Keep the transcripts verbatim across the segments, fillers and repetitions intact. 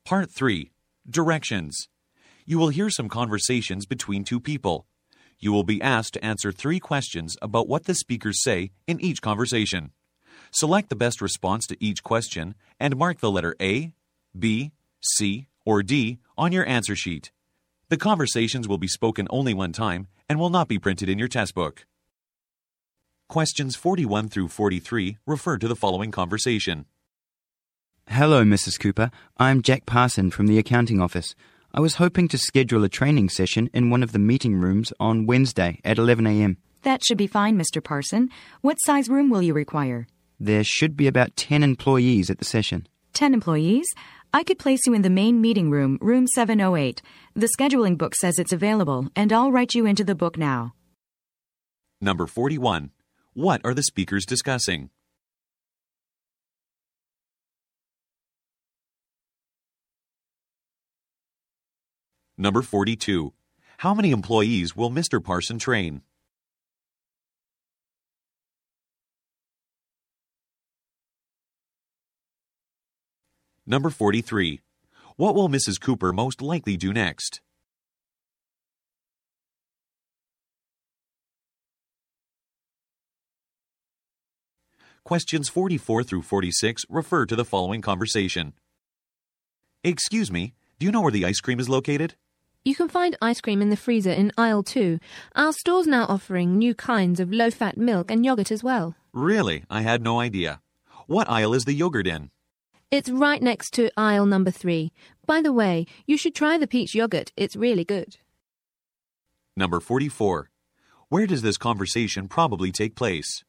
Part three. Directions. You will hear some conversations between two people. You will be asked to answer three questions about what the speakers say in each conversation. Select the best response to each question and mark the letter A, B, C, or D on your answer sheet. The conversations will be spoken only one time and will not be printed in your test book. Questions forty-one through forty-three refer to the following conversation. Hello, Missus Cooper. I'm Jack Parson from the accounting office. I was hoping to schedule a training session in one of the meeting rooms on Wednesday at eleven a m That should be fine, Mister Parson. What size room will you require? There should be about ten employees at the session. Ten employees? I could place you in the main meeting room, room seven oh eight. The scheduling book says it's available, and I'll write you into the book now. Number forty-one. What are the speakers discussing? Number forty-two. How many employees will Mister Parson train? Number forty-three. What will Missus Cooper most likely do next? Questions forty-four through forty-six refer to the following conversation. Excuse me, do you know where the ice cream is located? You can find ice cream in the freezer in aisle two. Our store's now offering new kinds of low-fat milk and yogurt as well. Really? I had no idea. What aisle is the yogurt in? It's right next to aisle number three. By the way, you should try the peach yogurt. It's really good. Number forty-four. Where does this conversation probably take place?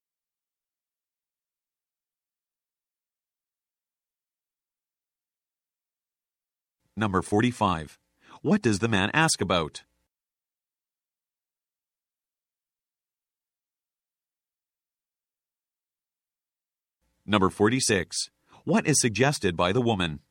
Number forty-five. What does the man ask about? Number forty-six. What is suggested by the woman?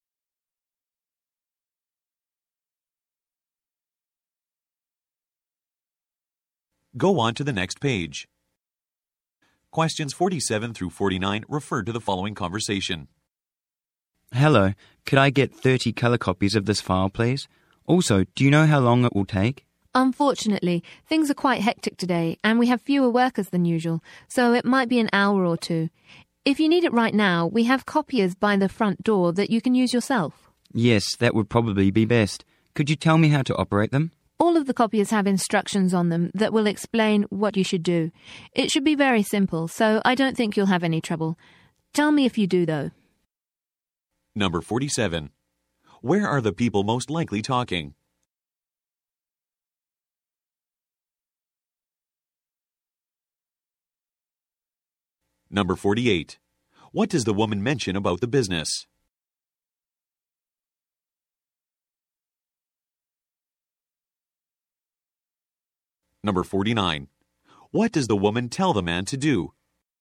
Go on to the next page. Questions forty-seven through forty-nine refer to the following conversation. Hello, could I get thirty colour copies of this file, please? Also, do you know how long it will take? Unfortunately, things are quite hectic today and we have fewer workers than usual, so it might be an hour or two. If you need it right now, we have copiers by the front door that you can use yourself. Yes, that would probably be best. Could you tell me how to operate them? All of the copiers have instructions on them that will explain what you should do. It should be very simple, so I don't think you'll have any trouble. Tell me if you do, though. Number forty-seven. Where are the people most likely talking? Number forty-eight. What does the woman mention about the business? Number forty-nine. What does the woman tell the man to do?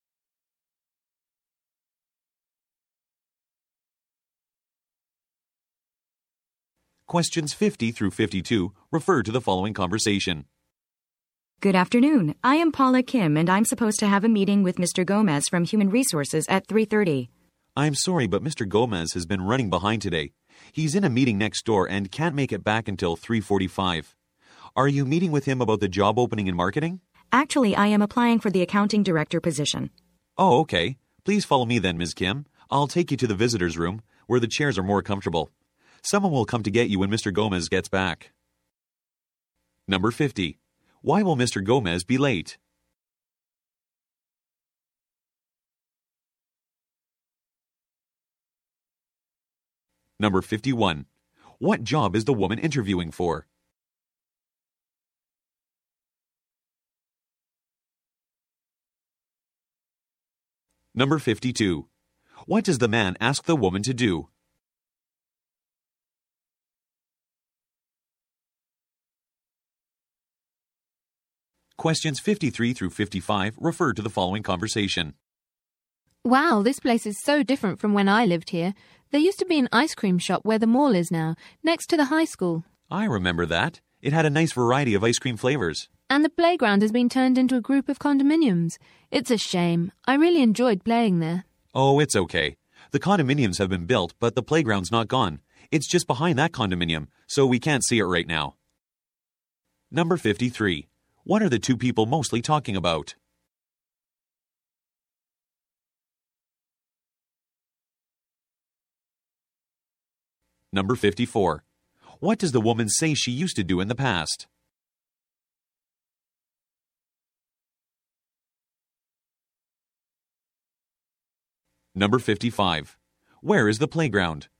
Questions fifty through fifty-two refer to the following conversation. Good afternoon. I am Paula Kim, and I'm supposed to have a meeting with Mister Gomez from Human Resources at three thirty. I'm sorry, but Mister Gomez has been running behind today. He's in a meeting next door and can't make it back until three forty-five. Are you meeting with him about the job opening in marketing? Actually, I am applying for the accounting director position. Oh, okay. Please follow me then, Miz Kim. I'll take you to the visitors' room, where the chairs are more comfortable. Someone will come to get you when Mister Gomez gets back. Number fifty. Why will Mister Gomez be late? Number fifty-one. What job is the woman interviewing for? Number fifty-two. What does the man ask the woman to do? Questions fifty-three through fifty-five refer to the following conversation. Wow, this place is so different from when I lived here. There used to be an ice cream shop where the mall is now, next to the high school. I remember that. It had a nice variety of ice cream flavors. And the playground has been turned into a group of condominiums. It's a shame. I really enjoyed playing there. Oh, it's okay. The condominiums have been built, but the playground's not gone. It's just behind that condominium, so we can't see it right now. Number fifty-three. What are the two people mostly talking about? Number fifty-four. What does the woman say she used to do in the past? Number fifty-five. Where is the playground?